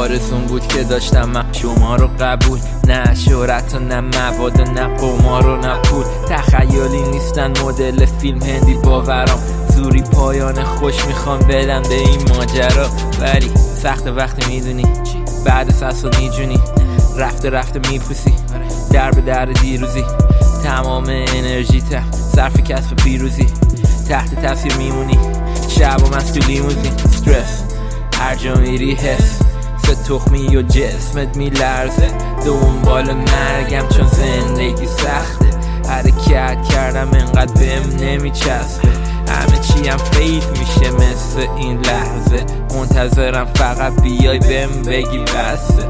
آرزون بود که داشتم من شما رو قبول، نه شهرت و نه مواد و نه قمار و نه پول. تخیلی نیستن مدل فیلم هندی باورام، زوری پایان خوش میخوام بدم به این ماجرا. ولی سخت وقتی میدونی بعد سسو میجونی، رفته میپوسی در به در دیروزی، تمام انرژیت صرف کسب پیروزی، تحت تاثیر میمونی شب و مست تو لیموزین. استرس هر جا میری حس تخمی و جسمت میلرزه، دنبال مرگم چون زندگی سخته، حرکت کردم انقدر بهم نمیچسبه، همه چیم فید میشه مثل این لحظه، منتظرم فقط بیای بهم بگی بسه.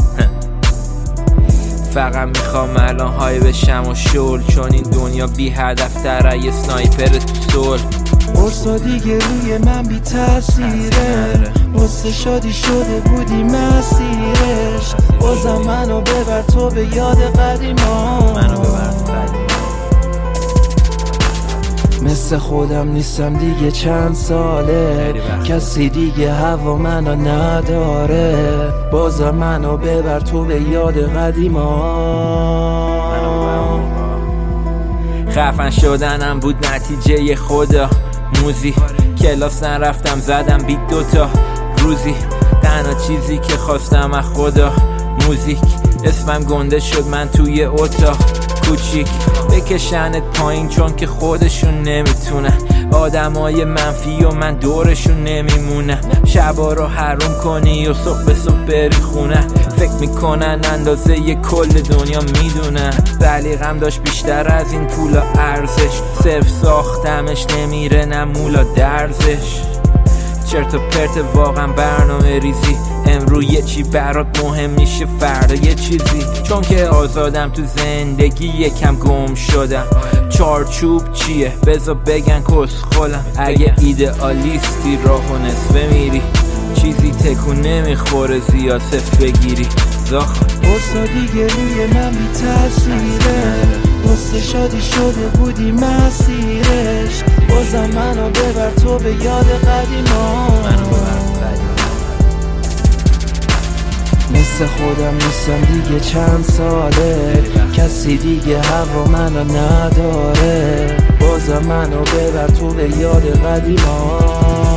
فقط میخوام الان های بشم و شل، چون این دنیا بی هدف تره یه سنایپر تو سول. قرصا دیگه روی من بی تأثیره، واسه شادی شده بودی مسیرش، بازم منو ببر تو به یاد قدیما، مثل خودم نیستم دیگه چند ساله، کسی دیگه هوا منو نداره، بازم منو ببر تو به یاد قدیما. خفن شدنم بود نتیجه خدا موزی، کلاس نرفتم زدم بیت دوتا روزی، تنها چیزی که خواستم از خدا موزیک، اسمم گنده شد من توی اتاق کوچیک، بکشنت پایین چون که خودشون نمیتونن، آدمای منفی و من دورشون نمیمونم، شبا رو حروم کنی و صبح به صبح بری خونه، فکر میکنن اندازه ی کل دنیا میدونن، ولی غم داشت بیشتر از این پولا ارزش، صرف ساختمش نمیره نه مولا درزش، چرت و پرت واقعا برنامه ریزی، امرو یه چی برات مهم میشه فردا یه چیزی، چون که آزادم تو زندگی یکم گم شدم، چارچوب چیه بذار بگن کسخلم، اگه ایدئالیستی راهو نصفه میری، چیزی تکون نمیخوره زیاد صفر بگیری زاخ. قرصا دیگه روی من بی تأثیره، واسه شادی شده بودی مسیرش، بازم منو ببر تو به یاد قدیما، مثل خودم نیستم دیگه چند ساله، کسی دیگه هوا منو نداره، بازم منو ببر تو به یاد قدیما.